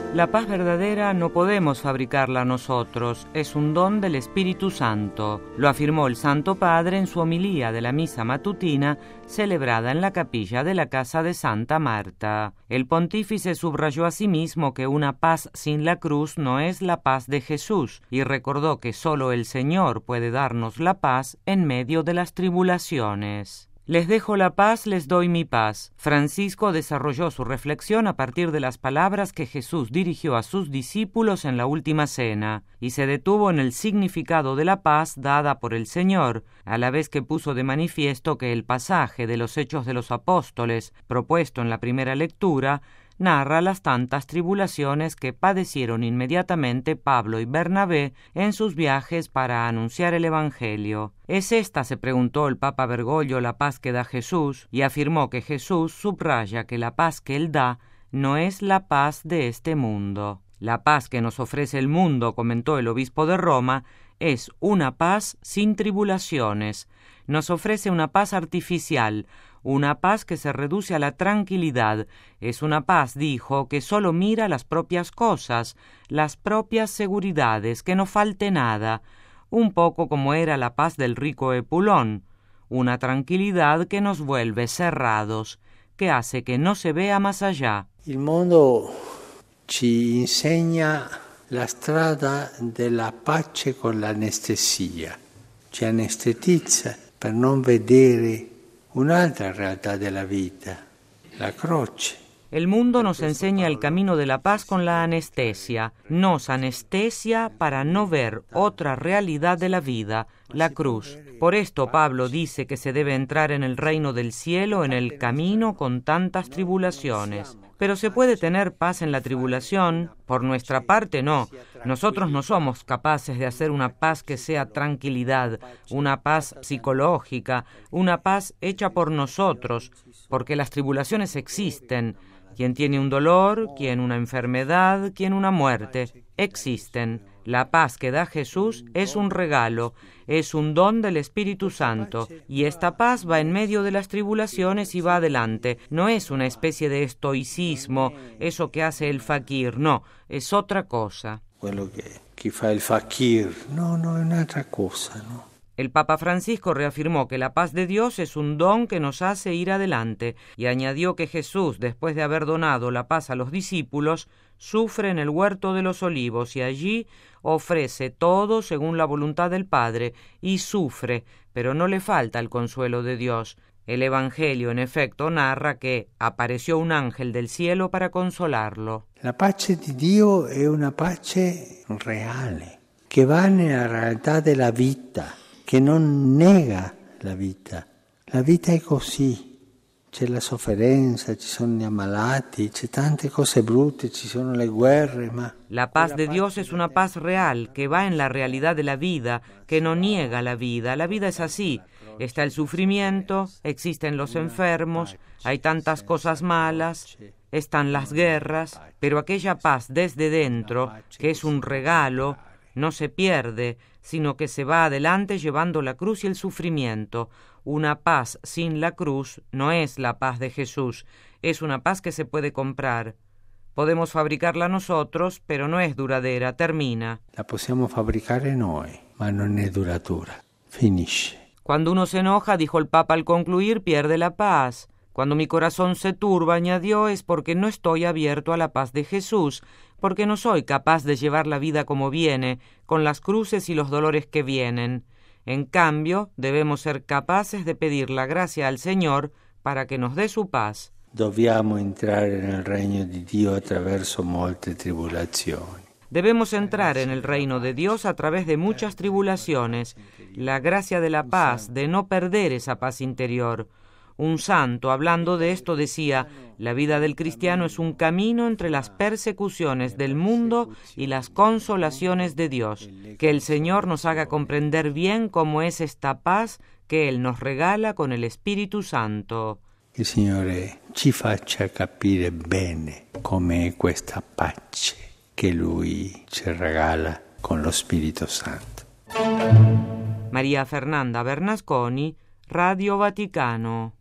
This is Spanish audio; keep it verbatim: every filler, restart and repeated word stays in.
La paz verdadera no podemos fabricarla nosotros, es un don del Espíritu Santo. Lo afirmó el Santo Padre en su homilía de la misa matutina celebrada en la capilla de la casa de Santa Marta. El pontífice subrayó asimismo que una paz sin la cruz no es la paz de Jesús y recordó que solo el Señor puede darnos la paz en medio de las tribulaciones. Les dejo la paz, les doy mi paz. Francisco desarrolló su reflexión a partir de las palabras que Jesús dirigió a sus discípulos en la última cena, y se detuvo en el significado de la paz dada por el Señor, a la vez que puso de manifiesto que el pasaje de los Hechos de los Apóstoles, propuesto en la primera lectura, narra las tantas tribulaciones que padecieron inmediatamente Pablo y Bernabé en sus viajes para anunciar el Evangelio. ¿Es esta, se preguntó el Papa Bergoglio, la paz que da Jesús? Y afirmó que Jesús subraya que la paz que Él da no es la paz de este mundo. La paz que nos ofrece el mundo, comentó el obispo de Roma, es una paz sin tribulaciones. Nos ofrece una paz artificial, una paz que se reduce a la tranquilidad. Es una paz, dijo, que solo mira las propias cosas, las propias seguridades, que no falte nada, un poco como era la paz del rico Epulón, una tranquilidad que nos vuelve cerrados, que hace que no se vea más allá. Il mondo ci insegna la strada della pace con l'anestesia, ci anestetizza per non vedere un'altra realtà della vita, la croce. El mundo nos enseña el camino de la paz con la anestesia, nos anestesia para no ver otra realidad de la vida, la cruz. Por esto Pablo dice que se debe entrar en el reino del cielo en el camino con tantas tribulaciones. Pero ¿se puede tener paz en la tribulación? Por nuestra parte no. Nosotros no somos capaces de hacer una paz que sea tranquilidad, una paz psicológica, una paz hecha por nosotros, porque las tribulaciones existen. Quien tiene un dolor, quien una enfermedad, quien una muerte, existen. La paz que da Jesús es un regalo, es un don del Espíritu Santo, y esta paz va en medio de las tribulaciones y va adelante. No es una especie de estoicismo, eso que hace el fakir, no, es otra cosa. Quello che chi fa il fakir, no, no, è un'altra cosa, no. El Papa Francisco reafirmó que la paz de Dios es un don que nos hace ir adelante y añadió que Jesús, después de haber donado la paz a los discípulos, sufre en el huerto de los olivos y allí ofrece todo según la voluntad del Padre y sufre, pero no le falta el consuelo de Dios. El Evangelio, en efecto, narra que apareció un ángel del cielo para consolarlo. La pace di Dio è una pace reale, che va nella realtà della vita, che non nega la vita. La vita è così, c'è la sofferenza, ci sono gli ammalati, c'è tante cose brutte, ci sono le guerre, ma... La paz de Dios es una paz real, que va en la realidad de la vida, que no niega la vida. La vida es así. Está el sufrimiento, existen los enfermos, hay tantas cosas malas, están las guerras, pero aquella paz desde dentro, que es un regalo, no se pierde, sino que se va adelante llevando la cruz y el sufrimiento. Una paz sin la cruz no es la paz de Jesús, es una paz que se puede comprar. Podemos fabricarla nosotros, pero no es duradera, termina. La possiamo fabbricare noi, ma non è duratura, finisce. Cuando uno se enoja, dijo el Papa al concluir, pierde la paz. Cuando mi corazón se turba, añadió, es porque no estoy abierto a la paz de Jesús, porque no soy capaz de llevar la vida como viene, con las cruces y los dolores que vienen. En cambio, debemos ser capaces de pedir la gracia al Señor para que nos dé su paz. Dobbiamo entrare nel regno di Dio attraverso molte tribolazioni. Debemos entrar en el reino de Dios a través de muchas tribulaciones, la gracia de la paz, de no perder esa paz interior. Un santo, hablando de esto, decía, la vida del cristiano es un camino entre las persecuciones del mundo y las consolaciones de Dios. Que el Señor nos haga comprender bien cómo es esta paz que Él nos regala con el Espíritu Santo. Il Signore ci faccia capire bene com'è questa pace che Lui ci regala con lo Spirito Santo. María Fernanda Bernasconi, Radio Vaticano.